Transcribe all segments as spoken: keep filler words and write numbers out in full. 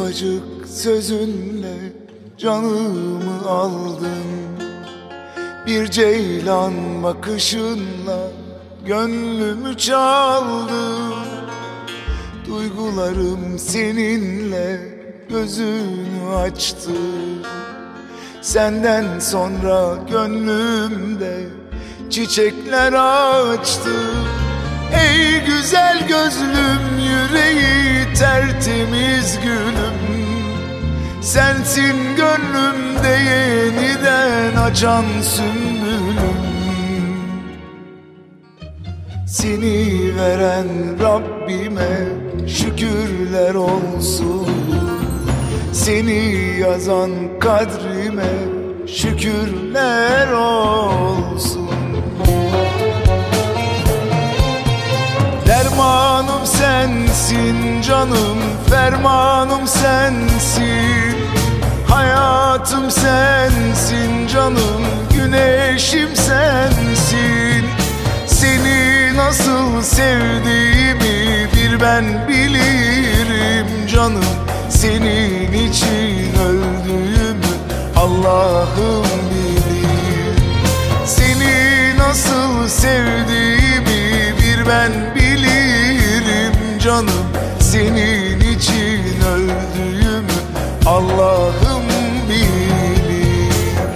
ufacık sözünle canımı aldın. Bir ceylan bakışınla gönlümü çaldın. Duygularım seninle gözünü açtı. Senden sonra gönlümde çiçekler açtı. Ey güzel gözlüm, yüreği tertemiz gülüm, sensin gönlümde yeniden açan sümbülüm. Seni veren Rabbime şükürler olsun. Seni yazan kadrime şükürler olsun. Dermanım sensin canım, fermanım sensin. Hayatım sensin canım, güneşim sensin. Seni nasıl sevdiğimi bir ben bilirim canım. Senin için öldüğümü Allah'ım bilir. Seni nasıl sevdiğimi bir ben bilirim canım. Senin için öldüğümü Allah'ım bilir.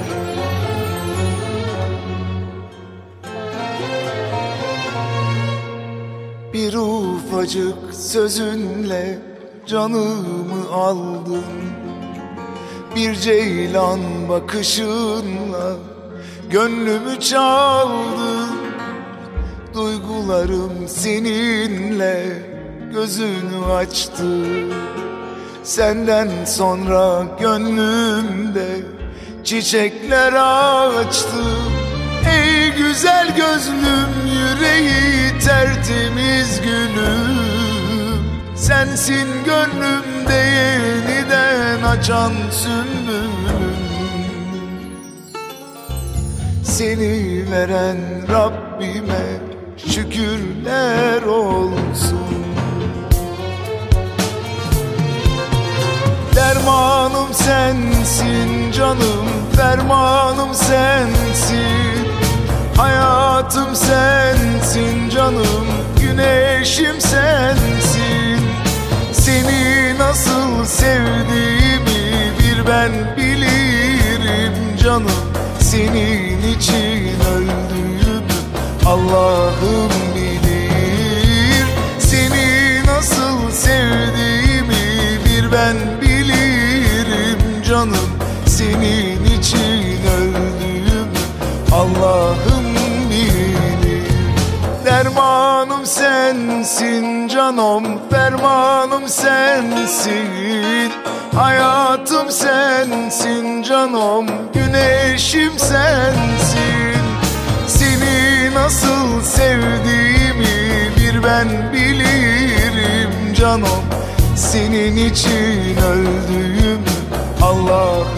Bir ufacık sözünle canımı aldın. Bir ceylan bakışınla gönlümü çaldın. Duygularım seninle gözünü açtı. Senden sonra gönlümde çiçekler açtı. Ey güzel gözlüm, yüreği tertemiz gülüm, sensin gönlümde yeniden açan sümbülüm. Seni veren Rabbime şükürler olsun. Dermanım sensin canım, fermanım sensin. Hayatım sensin canım, güneşim sensin. Seni nasıl sevdiğimi bir ben bilirim canım. Senin için öldüğümü Allah'ım bilir. Seni nasıl sevdiğimi bir ben bilirim canım. Senin için öldüğümü Allah'ım bilir. Dermanım sensin canım, fermanım sensin. Hayatım sensin canım, güneşim sensin. Seni nasıl sevdiğimi bir ben bilirim canım. Senin için öldüğümü Allah